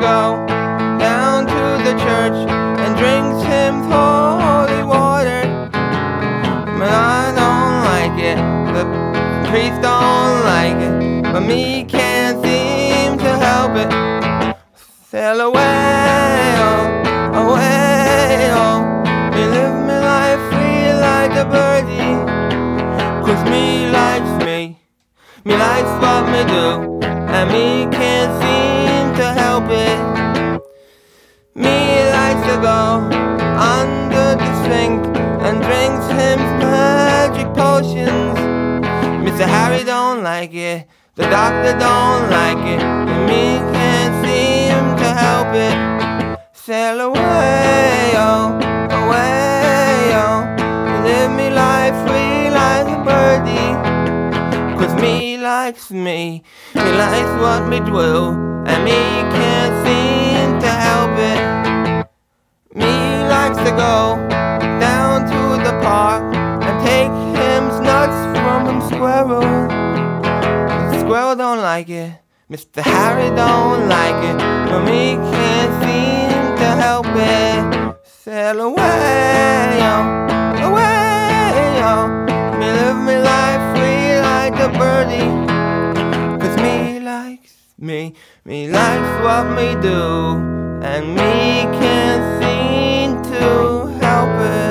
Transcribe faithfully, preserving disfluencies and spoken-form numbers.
go down to the church and drinks him holy water. But I don't like it, the priest don't like it, but me can't seem to help it. Sail away, oh, away, oh, me live me life free like a birdie. Cause me likes me, me likes what me do, and me can't seem to help it. Me likes to go under the sink and drinks him magic potions. Mister Harry don't like it, the doctor don't like it, and me can't seem to help it. Sail away, oh, away, oh, live me life free like a birdie. Cause me likes me, me likes what me do, and me can't seem to help it. Me likes to go down to the park and take him nuts from him squirrel. The squirrel don't like it, Mister Harry don't like it, but me can't seem to help it. Sail away, oh, away, oh, me live me life free like a birdie. Cause me likes me, me likes what me do, and me can't seem to help it.